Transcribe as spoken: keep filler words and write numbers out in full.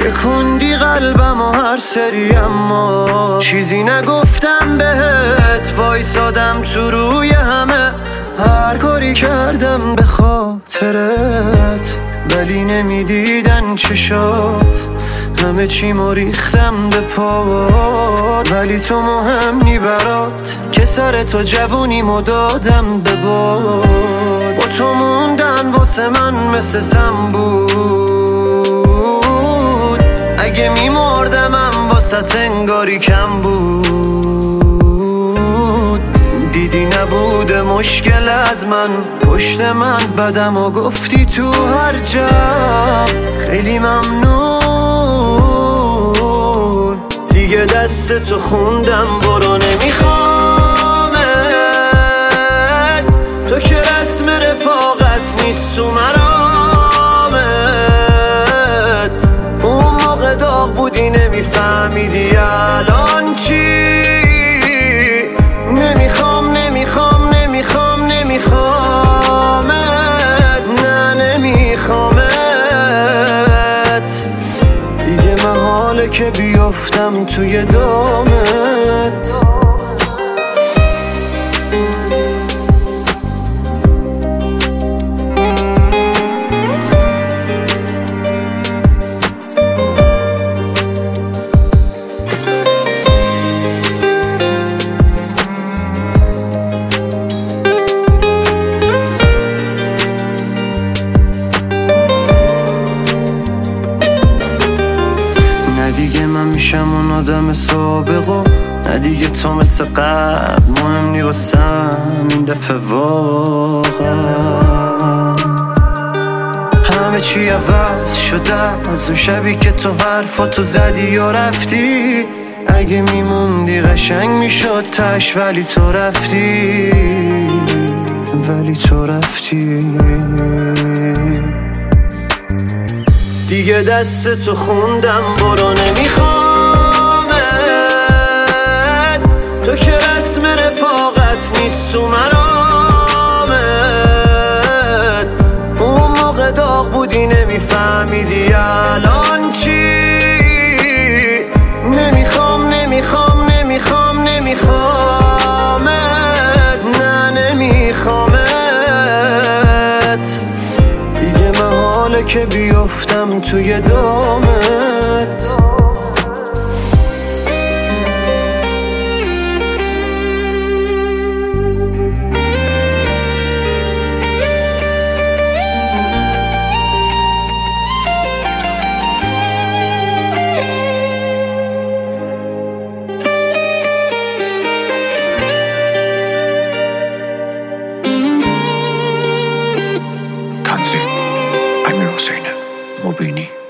شکوندی قلبم و هر سری اما چیزی نگفتم بهت، وایسادم تو روی همه، هر کاری کردم به خاطرت، ولی نمیدیدن چشات، همه چیمو ریختم به پات، ولی تو مهم نی برات که سر تو جوونیمو دادم به باد. با تو موندن واسه من مثل بود، اگه میمردمم واسه انگاری کم بود. دیدی نبوده مشکل از من، پشت من بدم و گفتی تو هر جا خیلی ممنون. دیگه دست تو خوندم برو نمیخوامت، تو که رسم رفاقت نیست تو مرامت. اون موقع داغ بودی نمیفهمیدی الان چی. نمیخوام نمیخوام نمیخوام نمیخوامت، نه نمیخوامت. دیگه محاله که بیفتم توی دامت. دیگه من میشم اون آدم سابق و نه دیگه تو مثل قبل مهم نی واسم این دفعه واقعا. همه چی عوض شده از اون شبی که تو حرفاتو زدی و رفتی. اگه میموندی قشنگ میشد تش، ولی تو رفتی، ولی تو رفتی. دیگه دست تو خوندم برو نمیخوامت، تو که رسم رفاقت نیست تو مرامت. اون موقع داغ بودی نمیفهمیدی الان چی. نمیخوام نمیخوام نمیخوام نمیخوامت، نه نمیخوامت. دیگه محاله که بیفتم توی دامت. تنظیم امیر حسین مبینی.